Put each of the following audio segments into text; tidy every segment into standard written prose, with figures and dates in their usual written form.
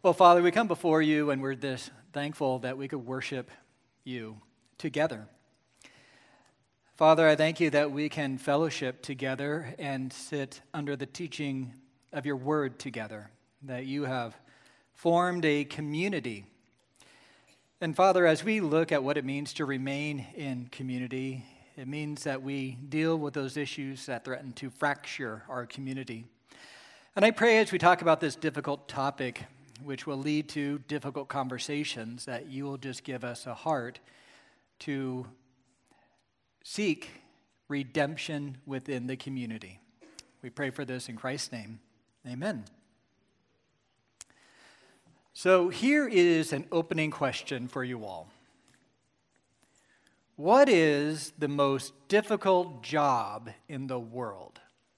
Well, Father, we come before you and we're this thankful that we could worship you together. Father, I thank you that we can fellowship together and sit under the teaching of your word together, that you have formed a community. And Father, as we look at what it means to remain in community, it means that we deal with those issues that threaten to fracture our community. And I pray as we talk about this difficult topic, which will lead to difficult conversations, that you will just give us a heart to seek redemption within the community. We pray for this in Christ's name. Amen. So here is an opening question for you all. What is the most difficult job in the world?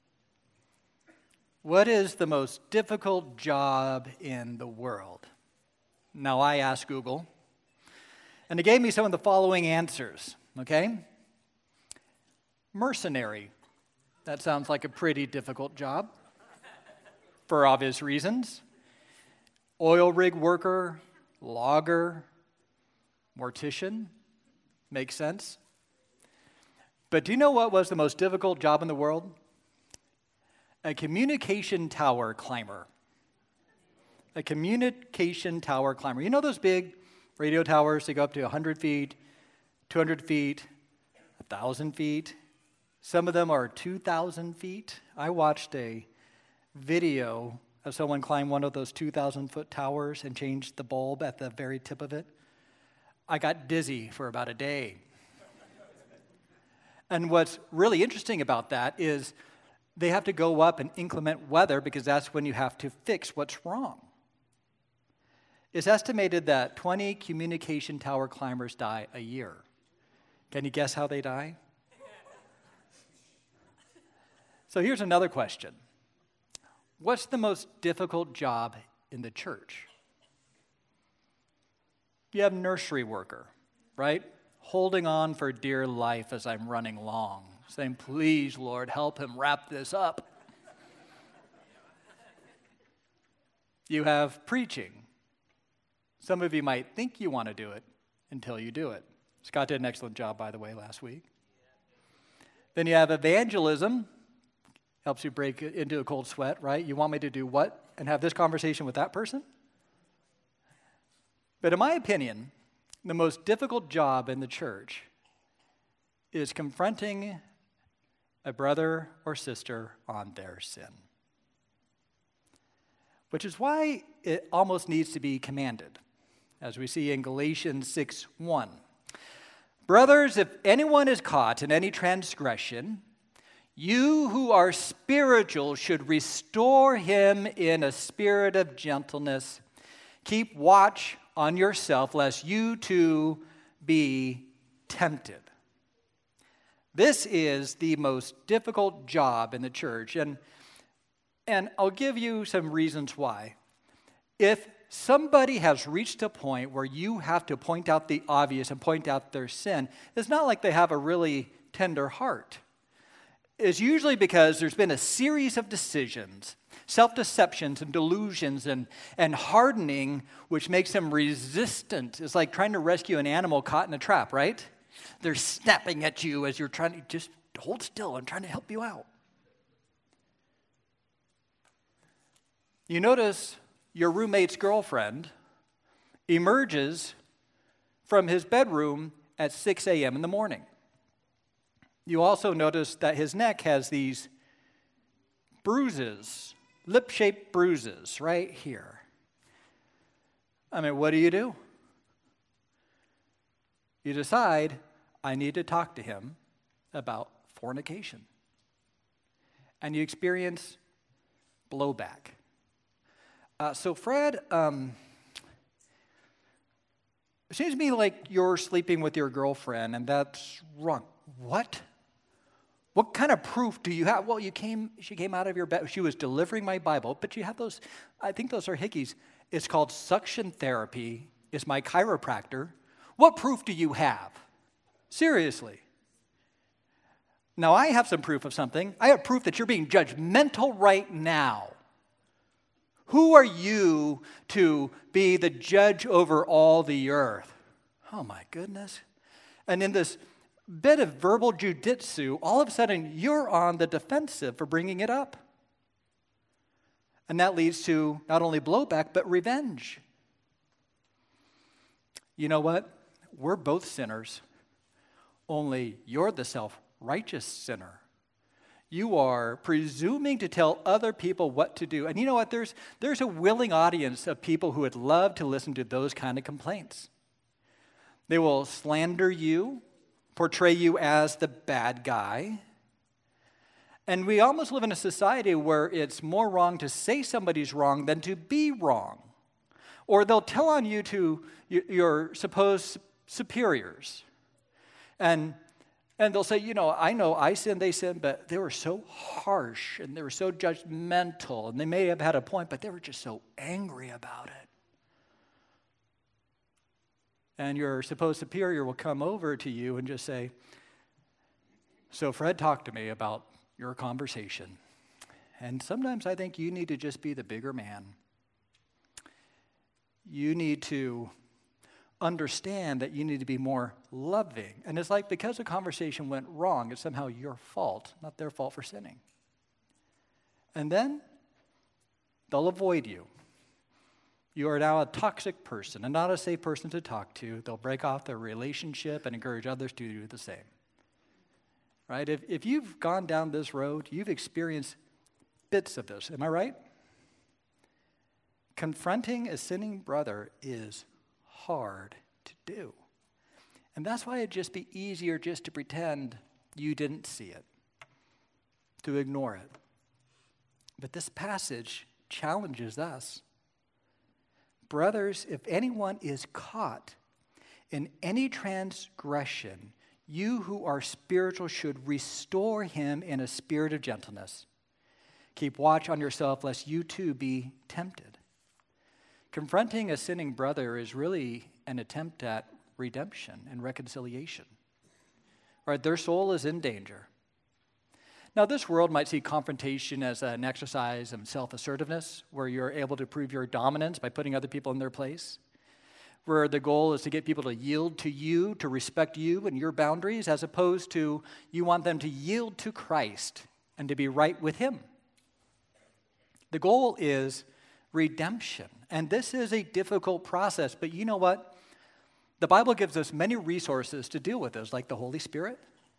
What is the most difficult job in the world? Now, I asked Google, and it gave me some of the following answers, okay? Mercenary. That sounds like a pretty difficult job, for obvious reasons. Oil rig worker, logger, mortician. Makes sense. But do you know what was the most difficult job in the world? A communication tower climber. A communication tower climber. You know those big radio towers? They go up to 100 feet, 200 feet, 1,000 feet. Some of them are 2,000 feet. I watched a video of someone climb one of those 2,000-foot towers and change the bulb at the very tip of it. I got dizzy for about a day. And what's really interesting about that is they have to go up in inclement weather because that's when you have to fix what's wrong. It's estimated that 20 communication tower climbers die a year. Can you guess how they die? So here's another question. What's the most difficult job in the church? You have nursery worker, right? Holding on for dear life as I'm running along, saying, please, Lord, help him wrap this up. You have preaching. Some of you might think you want to do it until you do it. Scott did an excellent job, by the way, last week. Then you have evangelism. Helps you break into a cold sweat, right? You want me to do what? And have this conversation with that person? But in my opinion, the most difficult job in the church is confronting a brother or sister on their sin. Which is why it almost needs to be commanded, as we see in Galatians 6:1. Brothers, if anyone is caught in any transgression, you who are spiritual should restore him in a spirit of gentleness. Keep watch on yourself, lest you too be tempted. This is the most difficult job in the church, and I'll give you some reasons why. If somebody has reached a point where you have to point out the obvious and point out their sin, it's not like they have a really tender heart. It's usually because there's been a series of decisions, self-deceptions and delusions and hardening, which makes them resistant. It's like trying to rescue an animal caught in a trap, right? They're snapping at you as you're trying to just hold still. I'm trying to help you out. You notice your roommate's girlfriend emerges from his bedroom at 6 a.m. in the morning. You also notice that his neck has these bruises, lip-shaped bruises right here. I mean, what do? You decide, I need to talk to him about fornication. And you experience blowback. So Fred, it seems to me like you're sleeping with your girlfriend, and that's wrong. What? What kind of proof do you have? Well, she came out of your bed. She was delivering my Bible, but you have those, I think those are hickeys. It's called suction therapy. It's my chiropractor. What proof do you have? Seriously. Now, I have some proof of something. I have proof that you're being judgmental right now. Who are you to be the judge over all the earth? Oh my goodness. And in this bit of verbal jujitsu, all of a sudden you're on the defensive for bringing it up. And that leads to not only blowback, but revenge. You know what? We're both sinners, only you're the self-righteous sinner. You are presuming to tell other people what to do. And you know what? There's a willing audience of people who would love to listen to those kind of complaints. They will slander you, portray you as the bad guy. And we almost live in a society where it's more wrong to say somebody's wrong than to be wrong. Or they'll tell on you to your supposed superiors. And they'll say, I know I sinned, they sinned, but they were so harsh and they were so judgmental. And they may have had a point, but they were just so angry about it. And your supposed superior will come over to you and just say, so Fred talked to me about your conversation. And sometimes I think you need to just be the bigger man. You need to understand that you need to be more loving. And it's like because the conversation went wrong, it's somehow your fault, not their fault for sinning. And then they'll avoid you. You are now a toxic person and not a safe person to talk to. They'll break off their relationship and encourage others to do the same. Right? If you've gone down this road, you've experienced bits of this. Am I right? Confronting a sinning brother is hard to do. And that's why it'd just be easier just to pretend you didn't see it, to ignore it. But this passage challenges us. Brothers, if anyone is caught in any transgression, you who are spiritual should restore him in a spirit of gentleness. Keep watch on yourself, lest you too be tempted. Confronting a sinning brother is really an attempt at redemption and reconciliation. Right? Their soul is in danger. Now, this world might see confrontation as an exercise of self-assertiveness, where you're able to prove your dominance by putting other people in their place, where the goal is to get people to yield to you, to respect you and your boundaries, as opposed to you want them to yield to Christ and to be right with him. The goal is redemption, and this is a difficult process, but you know what? The Bible gives us many resources to deal with this, like the Holy Spirit,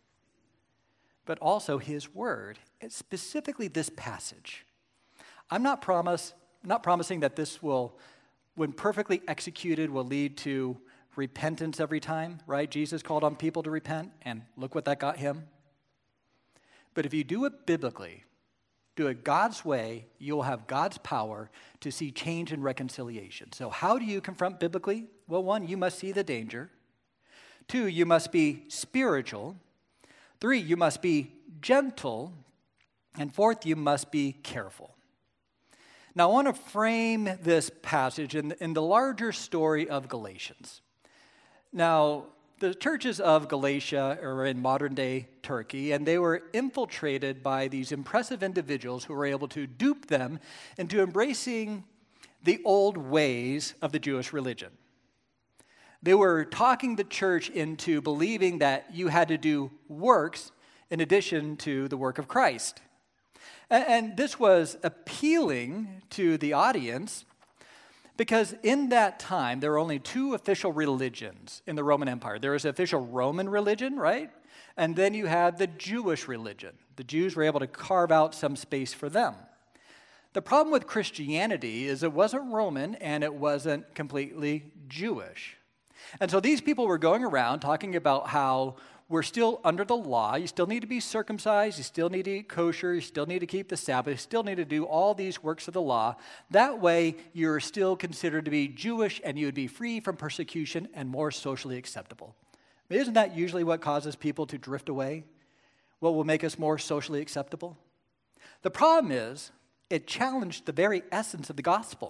but also his word, and specifically this passage. I'm not promising that this will, when perfectly executed, will lead to repentance every time, right? Jesus called on people to repent, and look what that got him. But if you do it biblically, do it God's way, you'll have God's power to see change and reconciliation. So how do you confront biblically? Well, 1, you must see the danger. 2, you must be spiritual. 3, you must be gentle. And 4th, you must be careful. Now, I want to frame this passage in the larger story of Galatians. Now, the churches of Galatia are in modern-day Turkey, and they were infiltrated by these impressive individuals who were able to dupe them into embracing the old ways of the Jewish religion. They were talking the church into believing that you had to do works in addition to the work of Christ. And this was appealing to the audience because in that time, there were only 2 official religions in the Roman Empire. There was the official Roman religion, right? And then you had the Jewish religion. The Jews were able to carve out some space for them. The problem with Christianity is it wasn't Roman and it wasn't completely Jewish. And so these people were going around talking about how we're still under the law. You still need to be circumcised. You still need to eat kosher. You still need to keep the Sabbath. You still need to do all these works of the law. That way, you're still considered to be Jewish and you would be free from persecution and more socially acceptable. Isn't that usually what causes people to drift away? What will make us more socially acceptable? The problem is, it challenged the very essence of the gospel.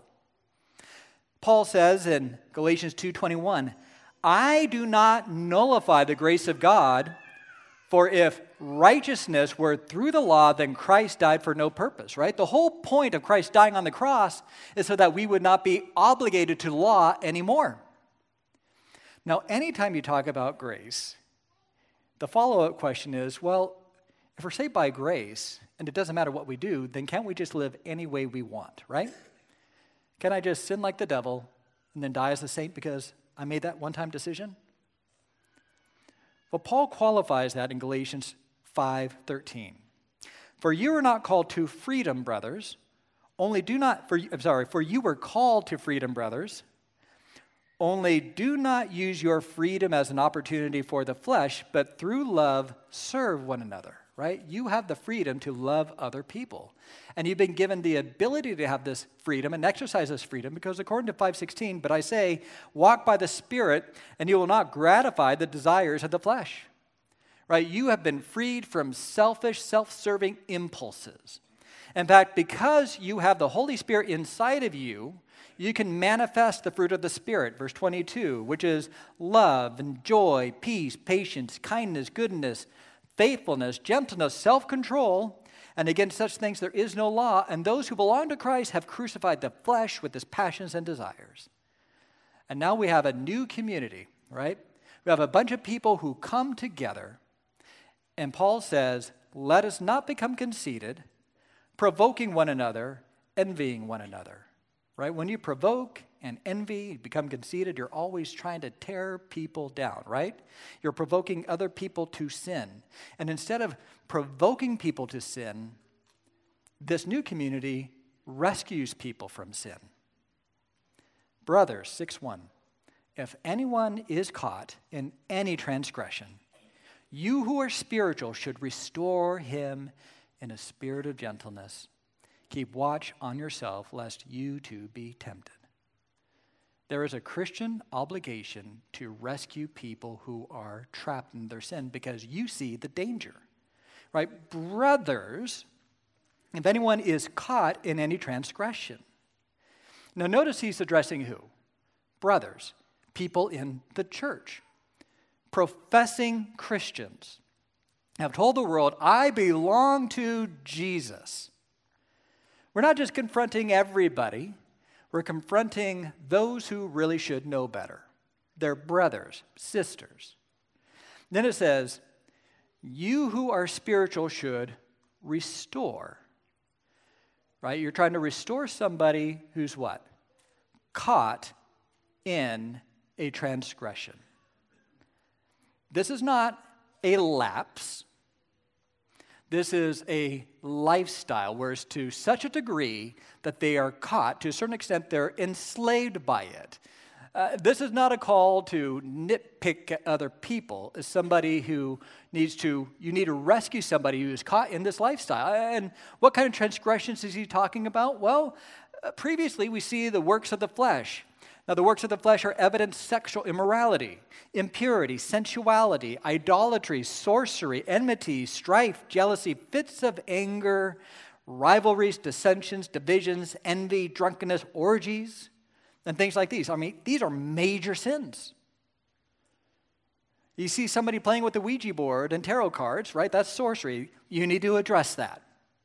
Paul says in Galatians 2:21, I do not nullify the grace of God, For if righteousness were through the law, then Christ died for no purpose, right? The whole point of Christ dying on the cross is so that we would not be obligated to law anymore. Now, anytime you talk about grace, the follow-up question is, well, if we're saved by grace, and it doesn't matter what we do, then can't we just live any way we want, right? Can I just sin like the devil and then die as a saint because I made that one-time decision? Well, Paul qualifies that in Galatians 5:13. For you are not called to freedom, brothers. For you were called to freedom, brothers. Only do not use your freedom as an opportunity for the flesh, but through love serve one another, right? You have the freedom to love other people. And you've been given the ability to have this freedom and exercise this freedom because according to 5:16, but I say, walk by the Spirit, and you will not gratify the desires of the flesh, right? You have been freed from selfish, self-serving impulses. In fact, because you have the Holy Spirit inside of you, you can manifest the fruit of the Spirit, verse 22, which is love and joy, peace, patience, kindness, goodness, faithfulness, gentleness, self-control, and against such things there is no law, and those who belong to Christ have crucified the flesh with its passions and desires. And now we have a new community, right? We have a bunch of people who come together, and Paul says, let us not become conceited, provoking one another, envying one another. Right? When you provoke and envy, become conceited, you're always trying to tear people down, right? You're provoking other people to sin. And instead of provoking people to sin, this new community rescues people from sin. Brothers, 6:1, if anyone is caught in any transgression, you who are spiritual should restore him in a spirit of gentleness. Keep watch on yourself, lest you too be tempted. There is a Christian obligation to rescue people who are trapped in their sin because you see the danger, right? Brothers, if anyone is caught in any transgression. Now notice he's addressing who? Brothers, people in the church, professing Christians have told the world, I belong to Jesus. We're not just confronting everybody. We're confronting those who really should know better. They're brothers, sisters. Then it says, you who are spiritual should restore. Right? You're trying to restore somebody who's what? Caught in a transgression. This is not a lapse. This is a lifestyle where it's to such a degree that they are caught. To a certain extent, they're enslaved by it. This is not a call to nitpick at other people. It's somebody who you need to rescue somebody who is caught in this lifestyle. And what kind of transgressions is he talking about? Well, previously we see the works of the flesh. Now, the works of the flesh are evident sexual immorality, impurity, sensuality, idolatry, sorcery, enmity, strife, jealousy, fits of anger, rivalries, dissensions, divisions, envy, drunkenness, orgies, and things like these. I mean, these are major sins. You see somebody playing with the Ouija board and tarot cards, right? That's sorcery. You need to address that.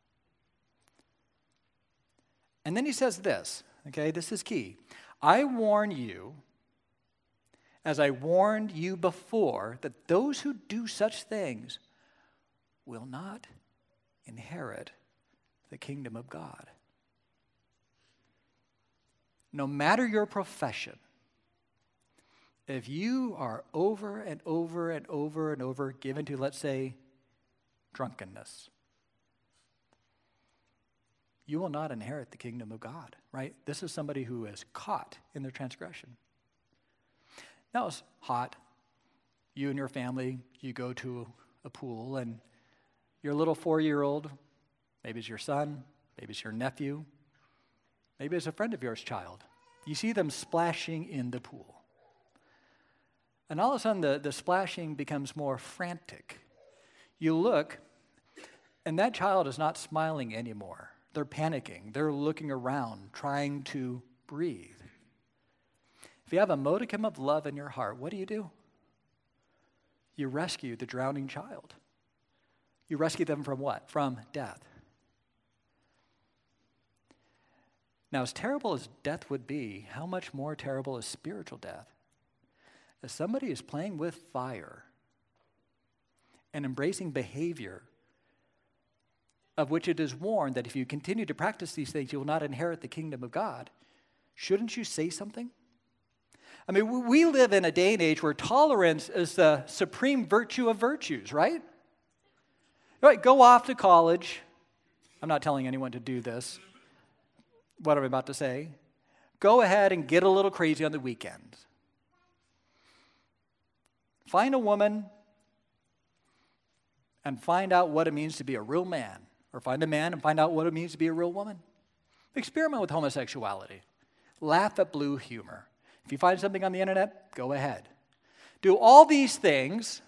And then he says this, okay? This is key. I warn you, as I warned you before, that those who do such things will not inherit the kingdom of God. No matter your profession, if you are over and over and over and over given to, let's say, drunkenness, you will not inherit the kingdom of God, right? This is somebody who is caught in their transgression. Now it's hot. You and your family, you go to a pool, and your little 4-year-old, maybe it's your son, maybe it's your nephew, maybe it's a friend of yours' child. You see them splashing in the pool. And all of a sudden, the splashing becomes more frantic. You look, and that child is not smiling anymore. They're panicking. They're looking around, trying to breathe. If you have a modicum of love in your heart, what do? You rescue the drowning child. You rescue them from what? From death. Now, as terrible as death would be, how much more terrible is spiritual death? As somebody is playing with fire and embracing behavior of which it is warned that if you continue to practice these things, you will not inherit the kingdom of God, shouldn't you say something? I mean, we live in a day and age where tolerance is the supreme virtue of virtues, right? Right, go off to college. I'm not telling anyone to do this, what I'm about to say. Go ahead and get a little crazy on the weekends. Find a woman and find out what it means to be a real man. Or find a man and find out what it means to be a real woman. Experiment with homosexuality. Laugh at blue humor. If you find something on the internet, go ahead. Do all these things,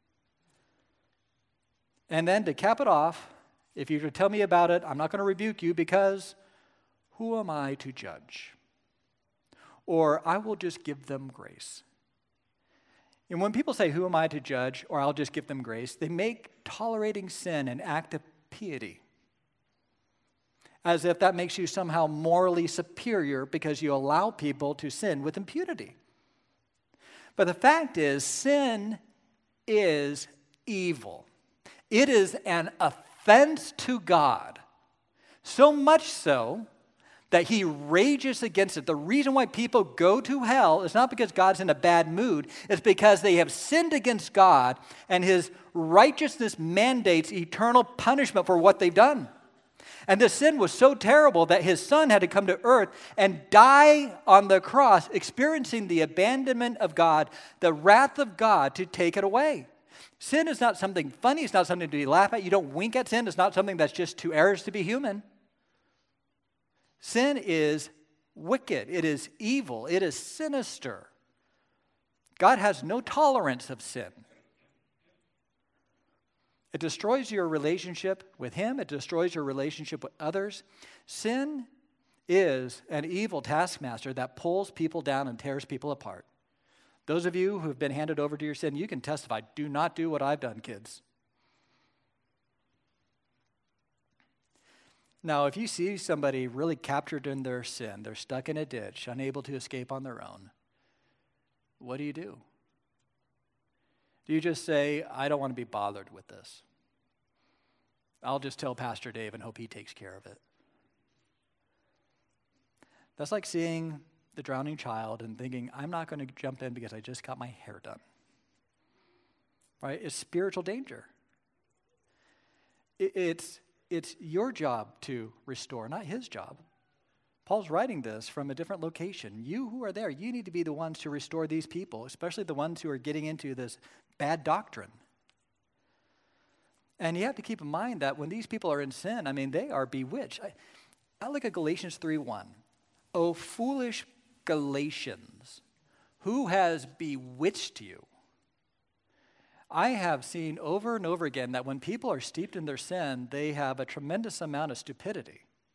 and then to cap it off, if you're to tell me about it, I'm not going to rebuke you because who am I to judge? Or I will just give them grace. And when people say, who am I to judge, or I'll just give them grace, they make tolerating sin an act of piety, as if that makes you somehow morally superior because you allow people to sin with impunity. But the fact is, sin is evil. It is an offense to God, so much so that he rages against it. The reason why people go to hell is not because God's in a bad mood. It's because they have sinned against God, and his righteousness mandates eternal punishment for what they've done. And this sin was so terrible that his son had to come to earth and die on the cross, experiencing the abandonment of God, the wrath of God to take it away. Sin is not something funny. It's not something to be laughed at. You don't wink at sin. It's not something that's just too errors to be human. Sin is wicked. It is evil. It is sinister. God has no tolerance of sin. It destroys your relationship with him. It destroys your relationship with others. Sin is an evil taskmaster that pulls people down and tears people apart. Those of you who have been handed over to your sin, you can testify, do not do what I've done, kids. Now, if you see somebody really captured in their sin, they're stuck in a ditch, unable to escape on their own, what do? Do you just say, I don't want to be bothered with this? I'll just tell Pastor Dave and hope he takes care of it. That's like seeing the drowning child and thinking, I'm not going to jump in because I just got my hair done. Right? It's spiritual danger. It's your job to restore, not his job. Paul's writing this from a different location. You who are there, you need to be the ones to restore these people, especially the ones who are getting into this bad doctrine. And you have to keep in mind that when these people are in sin, I mean, they are bewitched. I look at Galatians 3:1. O foolish Galatians, who has bewitched you? I have seen over and over again that when people are steeped in their sin, they have a tremendous amount of stupidity.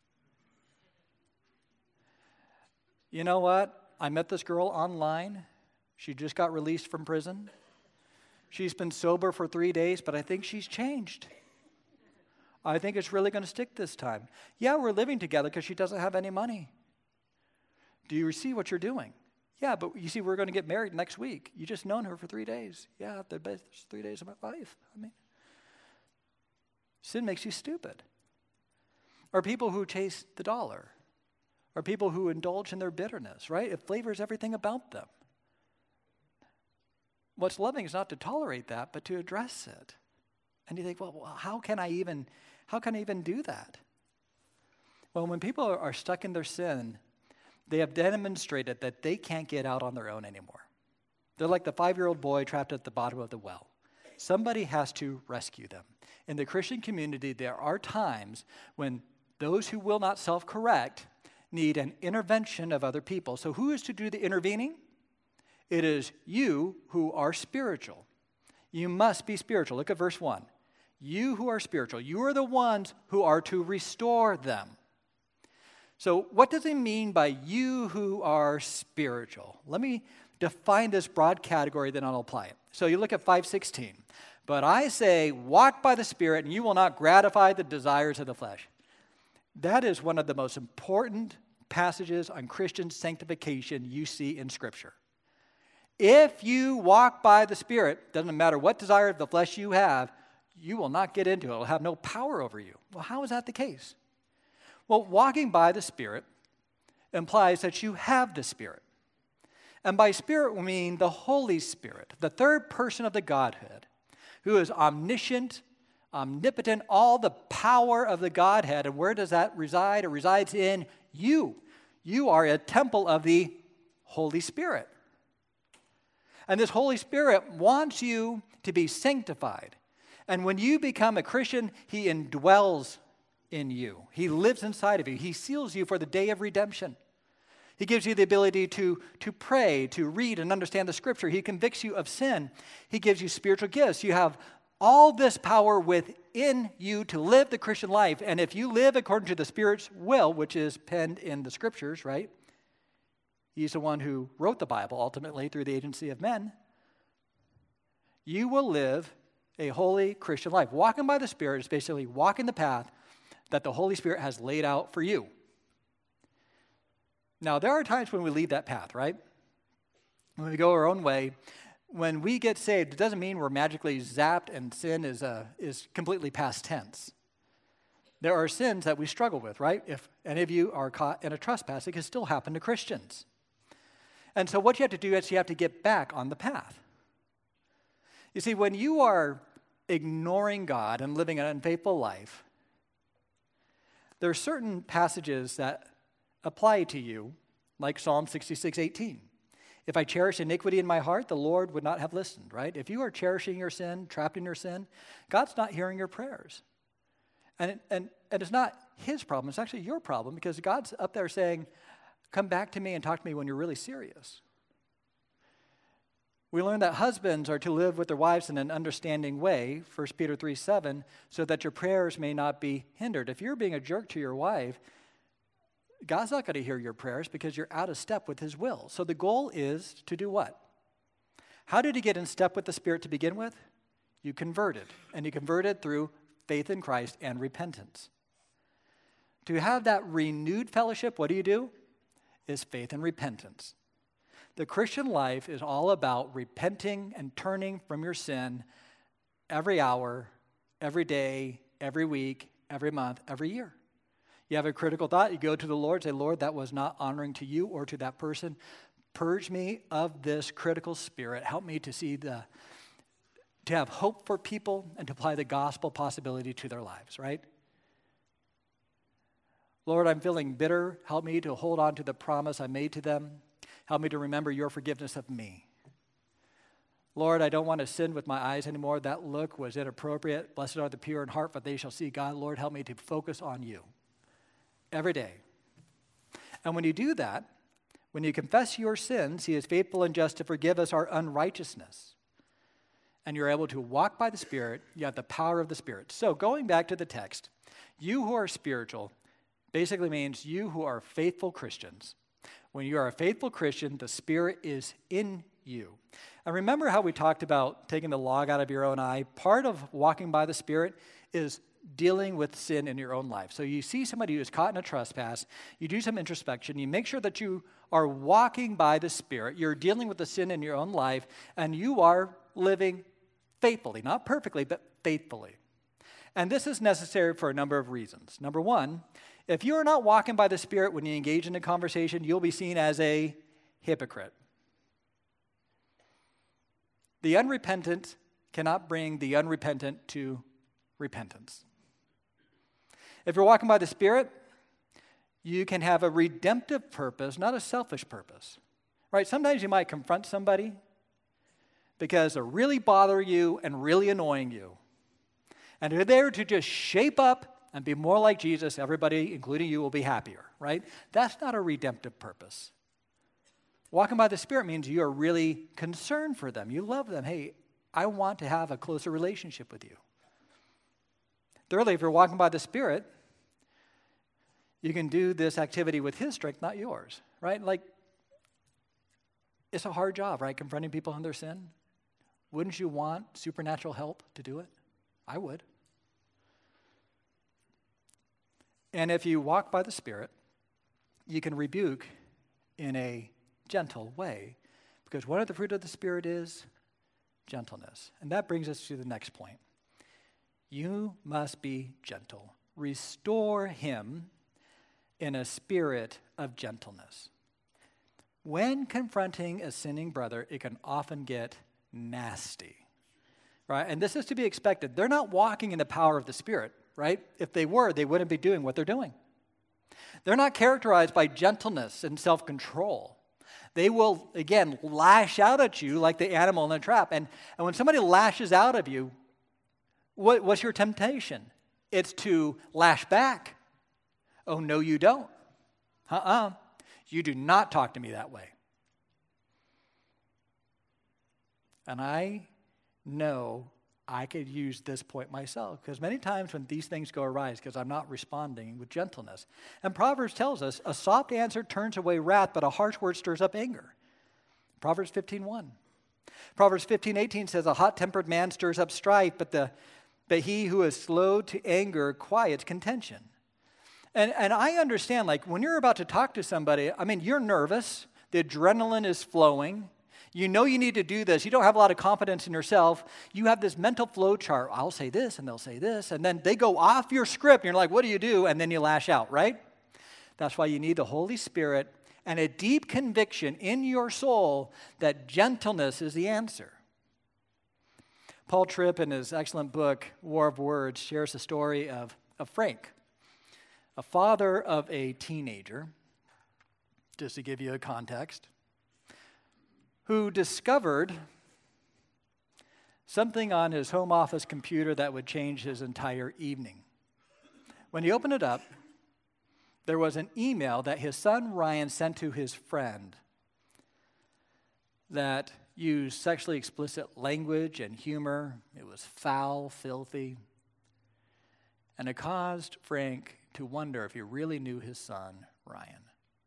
You know what? I met this girl online. She just got released from prison. She's been sober for 3 days, but I think she's changed. I think it's really going to stick this time. Yeah, we're living together because she doesn't have any money. Do you see what you're doing? Yeah, but you see, we're going to get married next week. You just known her for 3 days. Yeah, the best 3 days of my life. I mean, sin makes you stupid. Or people who chase the dollar. Or people who indulge in their bitterness, right? It flavors everything about them. What's loving is not to tolerate that, but to address it. And you think, well, how can I even do that? Well, when people are stuck in their sin, they have demonstrated that they can't get out on their own anymore. They're like the 5-year-old boy trapped at the bottom of the well. Somebody has to rescue them. In the Christian community, there are times when those who will not self-correct need an intervention of other people. So who is to do the intervening? It is you who are spiritual. You must be spiritual. Look at verse 1. You who are spiritual, you are the ones who are to restore them. So what does it mean by you who are spiritual? Let me define this broad category, then I'll apply it. So you look at 5:16. But I say, walk by the Spirit, and you will not gratify the desires of the flesh. That is one of the most important passages on Christian sanctification you see in Scripture. If you walk by the Spirit, doesn't matter what desire of the flesh you have, you will not get into it. It will have no power over you. Well, how is that the case? Well, walking by the Spirit implies that you have the Spirit. And by Spirit, we mean the Holy Spirit, the third person of the Godhead, who is omniscient, omnipotent, all the power of the Godhead. And where does that reside? It resides in you. You are a temple of the Holy Spirit. And this Holy Spirit wants you to be sanctified. And when you become a Christian, He indwells in you. He lives inside of you. He seals you for the day of redemption. He gives you the ability to pray, to read and understand the Scripture. He convicts you of sin. He gives you spiritual gifts. You have all this power within you to live the Christian life. And if you live according to the Spirit's will, which is penned in the Scriptures, right? He's the one who wrote the Bible ultimately through the agency of men. You will live a holy Christian life. Walking by the Spirit is basically walking the path that the Holy Spirit has laid out for you. Now, there are times when we leave that path, right? When we go our own way. When we get saved, it doesn't mean we're magically zapped and sin is completely past tense. There are sins that we struggle with, right? If any of you are caught in a trespass, it can still happen to Christians. And so what you have to do is you have to get back on the path. You see, when you are ignoring God and living an unfaithful life, there are certain passages that apply to you, like Psalm 66:18. If I cherish iniquity in my heart, the Lord would not have listened, right? If you are cherishing your sin, trapped in your sin, God's not hearing your prayers. And it's not His problem, it's actually your problem, because God's up there saying, come back to me and talk to me when you're really serious. We learn that husbands are to live with their wives in an understanding way, 1 Peter 3:7, so that your prayers may not be hindered. If you're being a jerk to your wife, God's not going to hear your prayers because you're out of step with His will. So the goal is to do what? How did you get in step with the Spirit to begin with? You converted, and you converted through faith in Christ and repentance. To have that renewed fellowship, what do? Is faith and repentance. The Christian life is all about repenting and turning from your sin every hour, every day, every week, every month, every year. You have a critical thought, you go to the Lord, say, Lord, that was not honoring to you or to that person. Purge me of this critical spirit. Help me to see to have hope for people and to apply the gospel possibility to their lives, right? Lord, I'm feeling bitter. Help me to hold on to the promise I made to them. Help me to remember your forgiveness of me. Lord, I don't want to sin with my eyes anymore. That look was inappropriate. Blessed are the pure in heart, for they shall see God. Lord, help me to focus on you every day. And when you do that, when you confess your sins, He is faithful and just to forgive us our unrighteousness. And you're able to walk by the Spirit. You have the power of the Spirit. So going back to the text, you who are spiritual basically means you who are faithful Christians. When you are a faithful Christian, the Spirit is in you. And remember how we talked about taking the log out of your own eye? Part of walking by the Spirit is dealing with sin in your own life. So you see somebody who is caught in a trespass, you do some introspection, you make sure that you are walking by the Spirit, you're dealing with the sin in your own life, and you are living faithfully, not perfectly, but faithfully. And this is necessary for a number of reasons. Number one, if you are not walking by the Spirit when you engage in a conversation, you'll be seen as a hypocrite. The unrepentant cannot bring the unrepentant to repentance. If you're walking by the Spirit, you can have a redemptive purpose, not a selfish purpose. Right? Sometimes you might confront somebody because they're really bothering you and really annoying you. And they're there to just shape up and be more like Jesus. Everybody, including you, will be happier, right? That's not a redemptive purpose. Walking by the Spirit means you are really concerned for them. You love them. Hey, I want to have a closer relationship with you. Thirdly, if you're walking by the Spirit, You can do this activity with his strength, not yours, right? Like, it's a hard job, right? Confronting people on their sin. Wouldn't you want supernatural help to do it? I would. And if you walk by the Spirit, you can rebuke in a gentle way, because one of the fruit of the Spirit is gentleness. And that brings us to the next point. You must be gentle. Restore him in a spirit of gentleness. When confronting a sinning brother, it can often get nasty, right? And this is to be expected. They're not walking in the power of the Spirit, right? If they were, they wouldn't be doing what they're doing. They're not characterized by gentleness and self-control. They will, again, lash out at you like the animal in a trap. And when somebody lashes out at you, what's your temptation? It's to lash back. Oh, no, you don't. You do not talk to me that way. And I know I could use this point myself, because many times when these things go awry, it's because I'm not responding with gentleness. And Proverbs tells us, a soft answer turns away wrath, but a harsh word stirs up anger. Proverbs 15:1. Proverbs 15:18 says, a hot-tempered man stirs up strife, but he who is slow to anger quiets contention. And I understand, like, when you're about to talk to somebody, I mean, you're nervous. The adrenaline is flowing. You know you need to do this. You don't have a lot of confidence in yourself. You have this mental flow chart. I'll say this, and they'll say this. And then they go off your script, and you're like, what do you do? And then you lash out, right? That's why you need the Holy Spirit and a deep conviction in your soul that gentleness is the answer. Paul Tripp, in his excellent book, War of Words, shares the story of Frank, a father of a teenager, just to give you a context, who discovered something on his home office computer that would change his entire evening. When he opened it up, there was an email that his son Ryan sent to his friend that used sexually explicit language and humor. It was foul, filthy. And it caused Frank to wonder if he really knew his son, Ryan.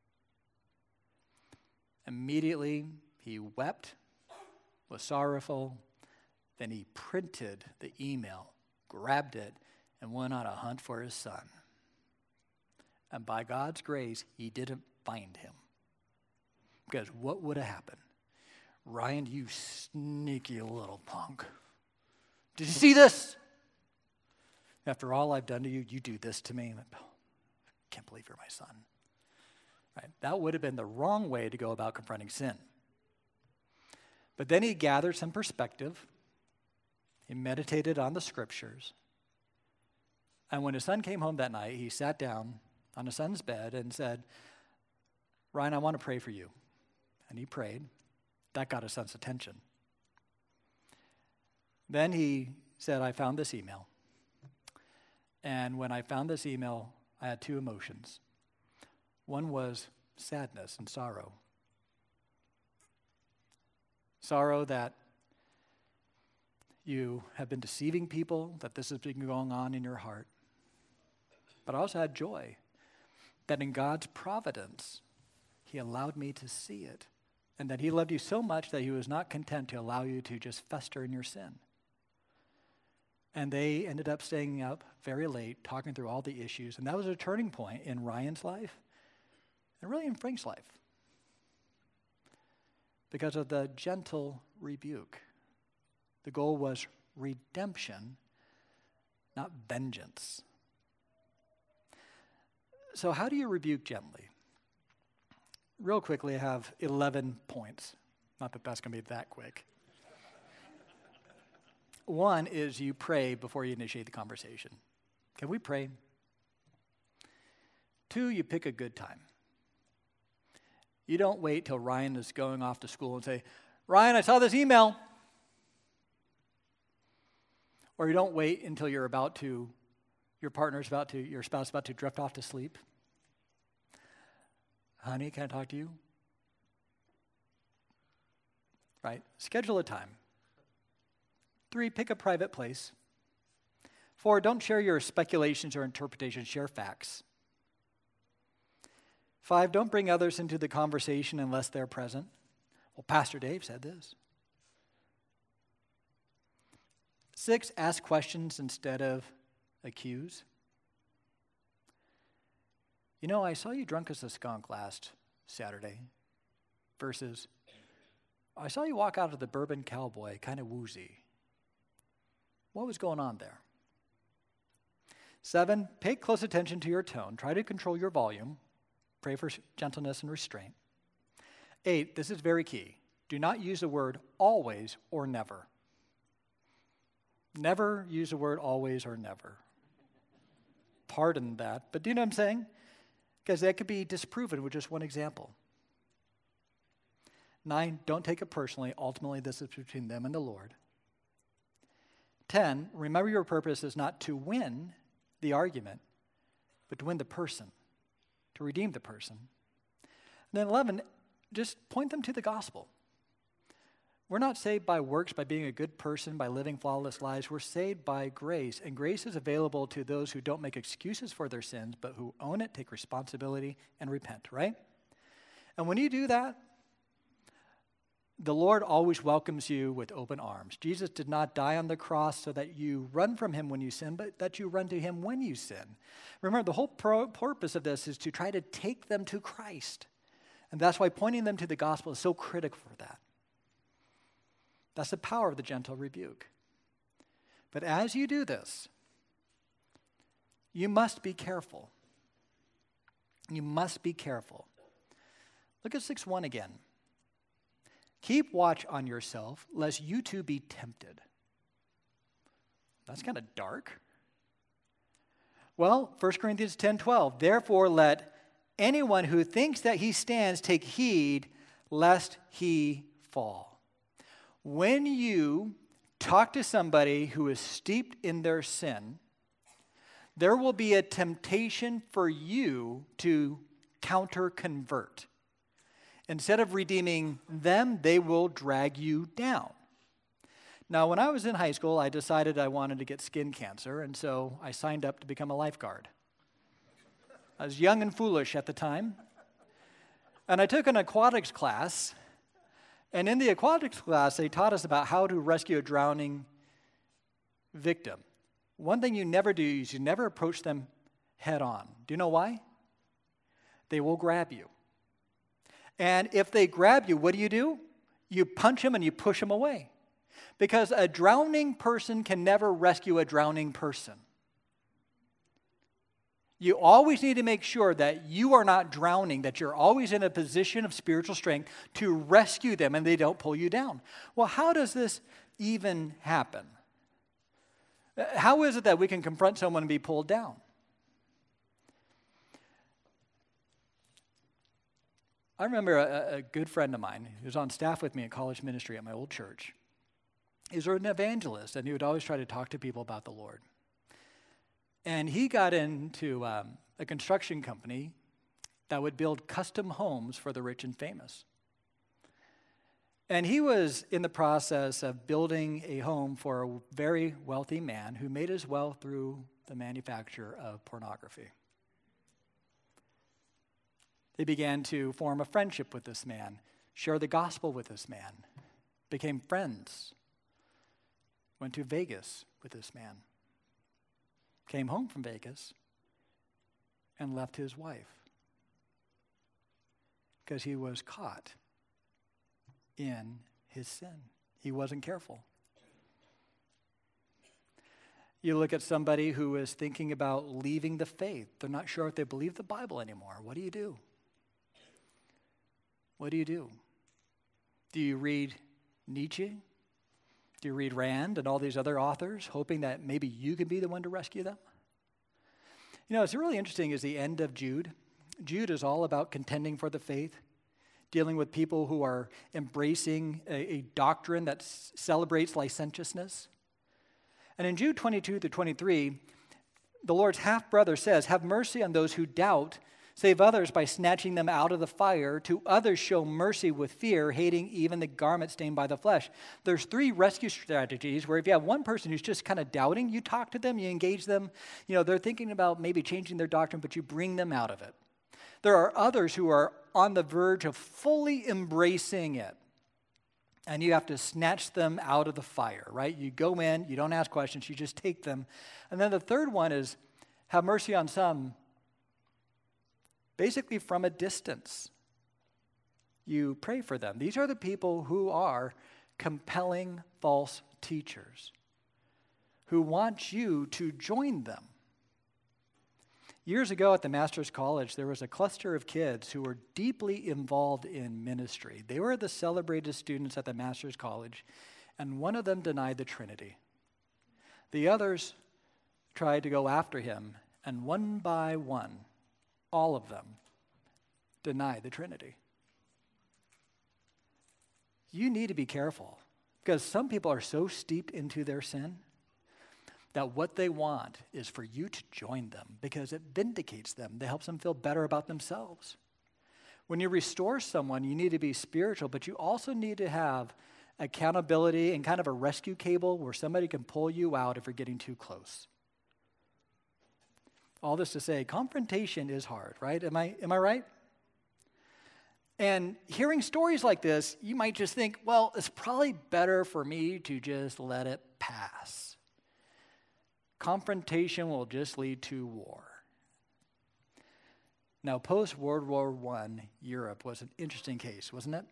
Immediately, he wept, was sorrowful. Then he printed the email, grabbed it, and went on a hunt for his son. And by God's grace, he didn't find him. Because what would have happened? Ryan, you sneaky little punk. Did you see this? After all I've done to you, you do this to me. I can't believe you're my son. Right? That would have been the wrong way to go about confronting sin. But then he gathered some perspective. He meditated on the scriptures. And when his son came home that night, he sat down on his son's bed and said, Ryan, I want to pray for you. And he prayed. That got his son's attention. Then he said, I found this email. And when I found this email, I had two emotions. One was sadness and sorrow. Sorrow that you have been deceiving people, that this has been going on in your heart. But I also had joy that in God's providence, he allowed me to see it, and that he loved you so much that he was not content to allow you to just fester in your sin. And they ended up staying up very late, talking through all the issues, and that was a turning point in Ryan's life, and really in Frank's life, because of the gentle rebuke. The goal was redemption, not vengeance. So how do you rebuke gently? Real quickly, I have 11 points. Not that that's going to be that quick. One is you pray before you initiate the conversation. Can we pray? Two, you pick a good time. You don't wait till Ryan is going off to school and say, Ryan, I saw this email. Or you don't wait until your spouse is about to drift off to sleep. Honey, can I talk to you? Right? Schedule a time. 3, pick a private place. 4, don't share your speculations or interpretations, share facts. 5, don't bring others into the conversation unless they're present. Well, Pastor Dave said this. 6, ask questions instead of accuse. You know, I saw you drunk as a skunk last Saturday. Versus, I saw you walk out of the Bourbon Cowboy kind of woozy. What was going on there? 7, pay close attention to your tone. Try to control your volume. Pray for gentleness and restraint. 8, this is very key. Do not use the word always or never. Never use the word always or never. Pardon that, but do you know what I'm saying? Because that could be disproven with just one example. 9, don't take it personally. Ultimately, this is between them and the Lord. 10, remember your purpose is not to win the argument, but to win the person, to redeem the person. And then 11, just point them to the gospel. We're not saved by works, by being a good person, by living flawless lives. We're saved by grace, and grace is available to those who don't make excuses for their sins, but who own it, take responsibility, and repent, right? And when you do that, the Lord always welcomes you with open arms. Jesus did not die on the cross so that you run from him when you sin, but that you run to him when you sin. Remember, the whole purpose of this is to try to take them to Christ. And that's why pointing them to the gospel is so critical for that. That's the power of the gentle rebuke. But as you do this, you must be careful. You must be careful. Look at 6:1 again. Keep watch on yourself, lest you too be tempted. That's kind of dark. Well, 1 Corinthians 10:12. Therefore, let anyone who thinks that he stands take heed, lest he fall. When you talk to somebody who is steeped in their sin, there will be a temptation for you to counter-convert. Instead of redeeming them, they will drag you down. Now, when I was in high school, I decided I wanted to get skin cancer, and so I signed up to become a lifeguard. I was young and foolish at the time, and I took an aquatics class, and in the aquatics class, they taught us about how to rescue a drowning victim. One thing you never do is you never approach them head on. Do you know why? They will grab you. And if they grab you, what do? You punch them and you push them away. Because a drowning person can never rescue a drowning person. You always need to make sure that you are not drowning, that you're always in a position of spiritual strength to rescue them and they don't pull you down. Well, how does this even happen? How is it that we can confront someone and be pulled down? I remember a good friend of mine who was on staff with me in college ministry at my old church. He was an evangelist, and he would always try to talk to people about the Lord. And he got into a construction company that would build custom homes for the rich and famous. And he was in the process of building a home for a very wealthy man who made his wealth through the manufacture of pornography. They began to form a friendship with this man, share the gospel with this man, became friends, went to Vegas with this man, came home from Vegas, and left his wife because he was caught in his sin. He wasn't careful. You look at somebody who is thinking about leaving the faith. They're not sure if they believe the Bible anymore. What do you do? What do you do? Do you read Nietzsche? Do you read Rand and all these other authors, hoping that maybe you can be the one to rescue them? You know, it's really interesting is the end of Jude. Jude is all about contending for the faith, dealing with people who are embracing a doctrine that celebrates licentiousness. And in Jude 22-23, the Lord's half-brother says, "Have mercy on those who doubt. Save others by snatching them out of the fire. To others show mercy with fear, hating even the garment stained by the flesh." There's 3 rescue strategies where if you have one person who's just kind of doubting, you talk to them, you engage them. You know, they're thinking about maybe changing their doctrine, but you bring them out of it. There are others who are on the verge of fully embracing it. And you have to snatch them out of the fire, right? You go in, you don't ask questions, you just take them. And then the third one is have mercy on some, basically from a distance. You pray for them. These are the people who are compelling false teachers, who want you to join them. Years ago at the Master's College, there was a cluster of kids who were deeply involved in ministry. They were the celebrated students at the Master's College, and one of them denied the Trinity. The others tried to go after him, and one by one, all of them denied the Trinity. You need to be careful, because some people are so steeped into their sin that what they want is for you to join them because it vindicates them. It helps them feel better about themselves. When you restore someone, you need to be spiritual, but you also need to have accountability and kind of a rescue cable where somebody can pull you out if you're getting too close. All this to say, confrontation is hard, right? Am I right? And hearing stories like this, you might just think, well, it's probably better for me to just let it pass. Confrontation will just lead to war. Now, post-World War I, Europe was an interesting case, wasn't it?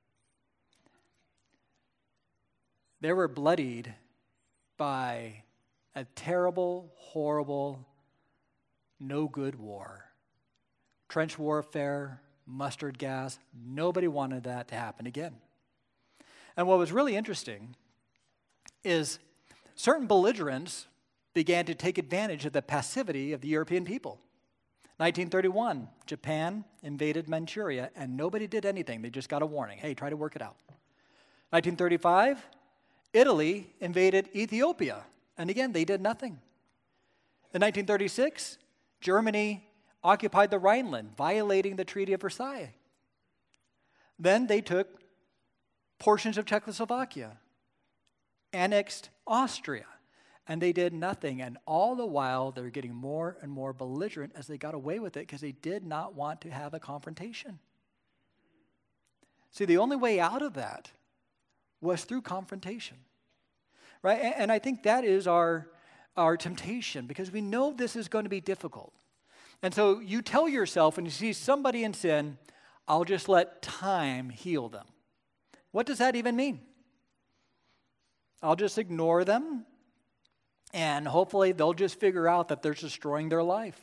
They were bloodied by a terrible, horrible, no-good war. Trench warfare, mustard gas, nobody wanted that to happen again. And what was really interesting is certain belligerents began to take advantage of the passivity of the European people. 1931, Japan invaded Manchuria, and nobody did anything. They just got a warning. Hey, try to work it out. 1935, Italy invaded Ethiopia, and again, they did nothing. In 1936, Germany occupied the Rhineland, violating the Treaty of Versailles. Then they took portions of Czechoslovakia, annexed Austria, and they did nothing. And all the while, they're getting more and more belligerent as they got away with it because they did not want to have a confrontation. See, the only way out of that was through confrontation, right? And I think that is our temptation because we know this is going to be difficult. And so you tell yourself when you see somebody in sin, I'll just let time heal them. What does that even mean? I'll just ignore them, and hopefully they'll just figure out that they're destroying their life.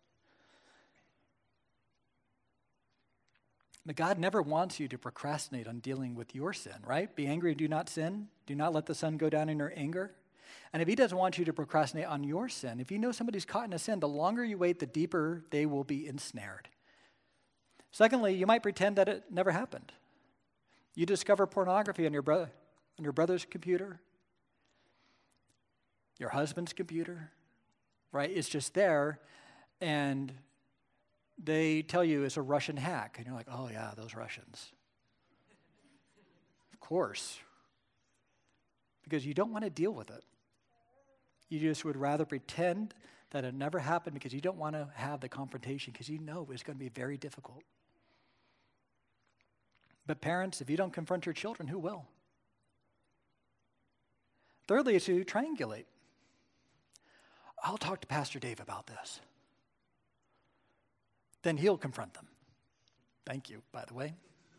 But God never wants you to procrastinate on dealing with your sin, right? Be angry and do not sin. Do not let the sun go down in your anger. And if he doesn't want you to procrastinate on your sin, if you know somebody's caught in a sin, the longer you wait, the deeper they will be ensnared. Secondly, you might pretend that it never happened. You discover pornography on your brother's computer, your husband's computer, right? It's just there, and they tell you it's a Russian hack, and you're like, oh yeah, those Russians. Of course. Because you don't want to deal with it. You just would rather pretend that it never happened because you don't want to have the confrontation because you know it's going to be very difficult. But parents, if you don't confront your children, who will? Thirdly, is to triangulate. I'll talk to Pastor Dave about this. Then he'll confront them. Thank you, by the way.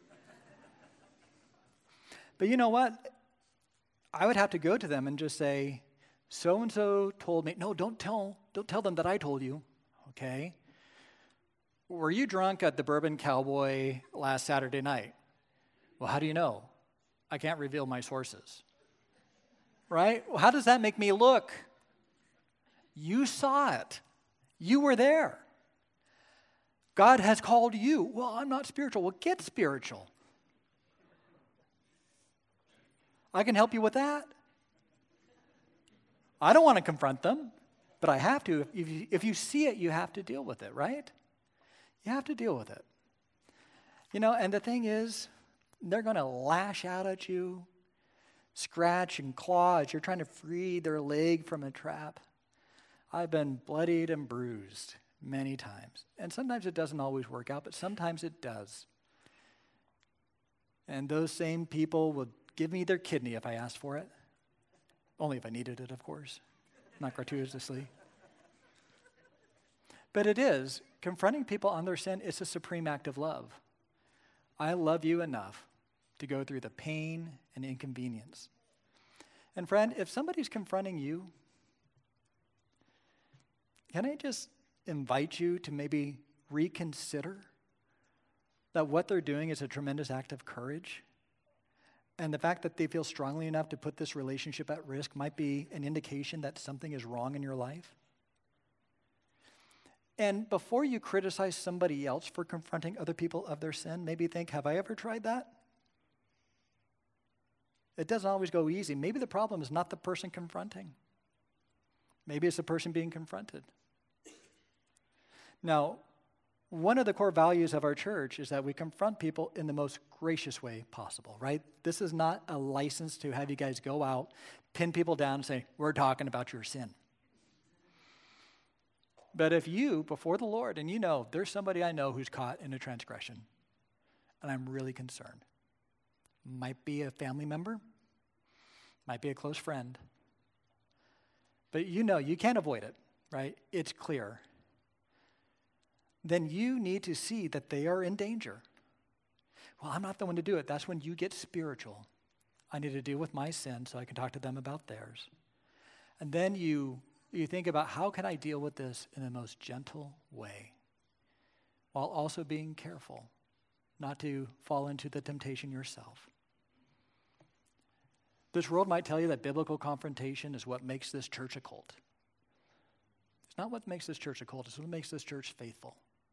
But you know what? I would have to go to them and just say, so-and-so told me. No, don't tell them that I told you, okay? Were you drunk at the Bourbon Cowboy last Saturday night? Well, how do you know? I can't reveal my sources. Right? Well, how does that make me look? You saw it. You were there. God has called you. Well, I'm not spiritual. Well, get spiritual. I can help you with that. I don't want to confront them, but I have to. If you see it, you have to deal with it, right? You have to deal with it. You know, and the thing is, they're going to lash out at you, scratch and claw as you're trying to free their leg from a trap. I've been bloodied and bruised many times. And sometimes it doesn't always work out, but sometimes it does. And those same people will give me their kidney if I ask for it. Only if I needed it, of course, not gratuitously. But it is. Confronting people on their sin is a supreme act of love. I love you enough to go through the pain and inconvenience. And friend, if somebody's confronting you, can I just invite you to maybe reconsider that what they're doing is a tremendous act of courage? And the fact that they feel strongly enough to put this relationship at risk might be an indication that something is wrong in your life. And before you criticize somebody else for confronting other people of their sin, maybe think, have I ever tried that? It doesn't always go easy. Maybe the problem is not the person confronting. Maybe it's the person being confronted. Now, one of the core values of our church is that we confront people in the most gracious way possible, right? This is not a license to have you guys go out, pin people down and say, we're talking about your sin. But if you, before the Lord, and you know, there's somebody I know who's caught in a transgression, and I'm really concerned. Might be a family member, might be a close friend, but you know you can't avoid it, right? It's clear. Then you need to see that they are in danger. Well, I'm not the one to do it. That's when you get spiritual. I need to deal with my sin so I can talk to them about theirs. And then you think about, how can I deal with this in the most gentle way while also being careful not to fall into the temptation yourself. This world might tell you that biblical confrontation is what makes this church a cult. It's not what makes this church a cult. It's what makes this church faithful.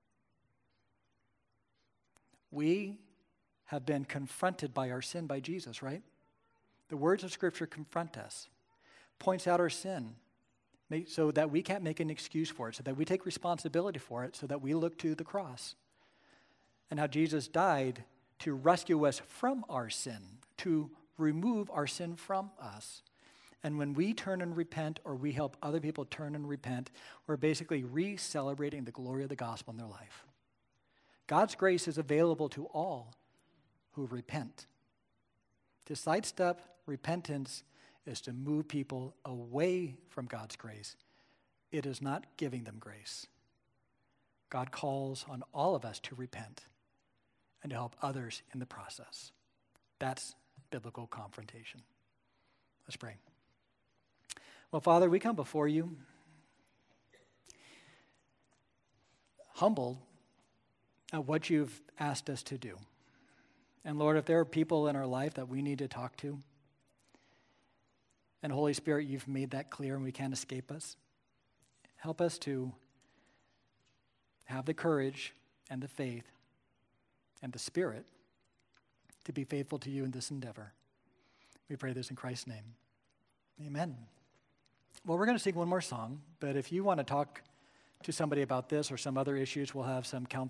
We have been confronted by our sin by Jesus, right? The words of Scripture confront us, points out our sin, so that we can't make an excuse for it, so that we take responsibility for it, so that we look to the cross. And how Jesus died to rescue us from our sin, to remove our sin from us. And when we turn and repent, or we help other people turn and repent, we're basically re-celebrating the glory of the gospel in their life. God's grace is available to all who repent. To sidestep repentance is to move people away from God's grace. It is not giving them grace. God calls on all of us to repent and to help others in the process. That's biblical confrontation. Let's pray. Well, Father, we come before you humbled at what you've asked us to do. And Lord, if there are people in our life that we need to talk to, and Holy Spirit, you've made that clear and we can't escape us, help us to have the courage and the faith and the Spirit to be faithful to you in this endeavor. We pray this in Christ's name. Amen. Well, we're going to sing one more song, but if you want to talk to somebody about this or some other issues, we'll have some counseling